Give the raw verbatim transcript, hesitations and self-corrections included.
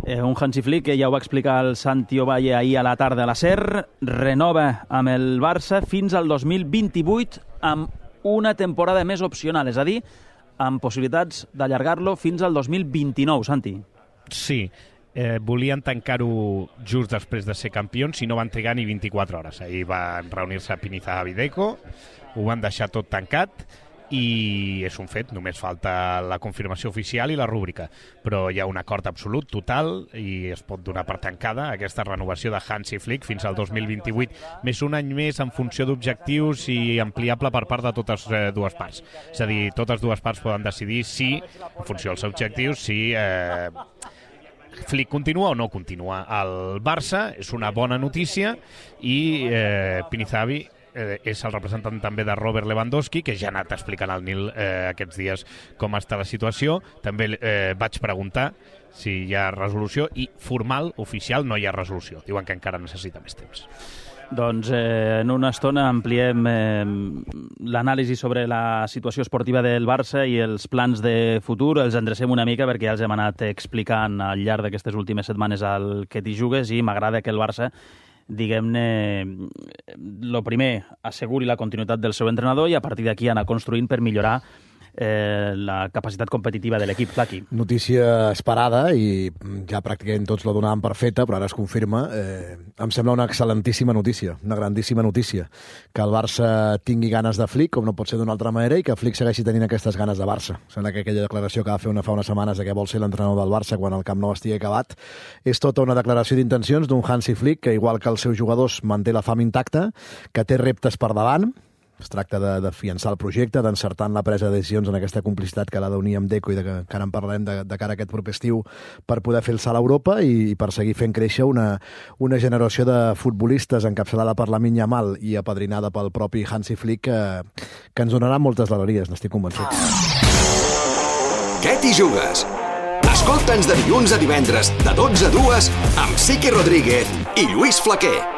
Eh, un Hansi Flick que ja ho va explicar el Santi Ovalle ahir a la tarda a la SER, renova amb el Barça fins al dos mil vint-i-vuit amb una temporada més opcional, és a dir, amb possibilitats d'allargar-lo fins al dos mil vint-i-nou, Santi. Sí, eh, volien tancar-ho just després de ser campions, si no van trigar ni vint-i-quatre hores. Ahir van reunir-se a Pinizaga Videco, ho van deixar tot tancat, i és un fet, només falta la confirmació oficial i la rúbrica, però hi ha un acord absolut, total, i es pot donar per tancada aquesta renovació de Hansi Flick fins al dos mil vint-i-vuit, més un any més en funció d'objectius i ampliable per part de totes eh, dues parts. És a dir, totes dues parts poden decidir si, en funció dels objectius, si eh, Flick continua o no continua. El Barça és una bona notícia i eh, Pinizaga Eh, és el representant també de Robert Lewandowski, que ja ha anat explicant al Nil eh, aquests dies com està la situació. També eh, vaig preguntar si hi ha resolució i formal, oficial, no hi ha resolució. Diuen que encara necessita més temps. Doncs eh, en una estona ampliem eh, l'anàlisi sobre la situació esportiva del Barça i els plans de futur. Els endrecem una mica perquè ja els hem anat explicant al llarg d'aquestes últimes setmanes al que t'hi jugues i m'agrada que el Barça, diguem-ne, lo primer, asseguri la continuïtat del seu entrenador i a partir d'aquí anar construint per millorar eh, la capacitat competitiva de l'equip. Flaqui. Notícia esperada i ja pràcticament tots la donàvem per feta, però ara es confirma. Eh, em sembla una excel·lentíssima notícia, una grandíssima notícia, que el Barça tingui ganes de Flick, com no pot ser d'una altra manera, i que Flick segueixi tenint aquestes ganes de Barça. Sembla que aquella declaració que va fer una, fa unes setmanes de que vol ser l'entrenador del Barça quan el Camp Nou estigui acabat és tota una declaració d'intencions d'un Hansi Flick que, igual que els seus jugadors, manté la fam intacta, que té reptes per davant. Es tracta de, de fiançar el projecte, d'encertar en la presa de decisions en aquesta complicitat que l'ha d'unir amb Deco i de que encara en parlarem de, de cara a aquest proper estiu per poder fer el salt a Europa i, i per seguir fent créixer una, una generació de futbolistes encapçalada per Lamine Yamal i apadrinada pel propi Hansi Flick que, que ens donarà moltes alegries, n'estic convençut. Què t'hi jugues? Escolta'ns de dilluns a divendres de dotze a dues amb Siqui Rodríguez i Lluís Flaquer.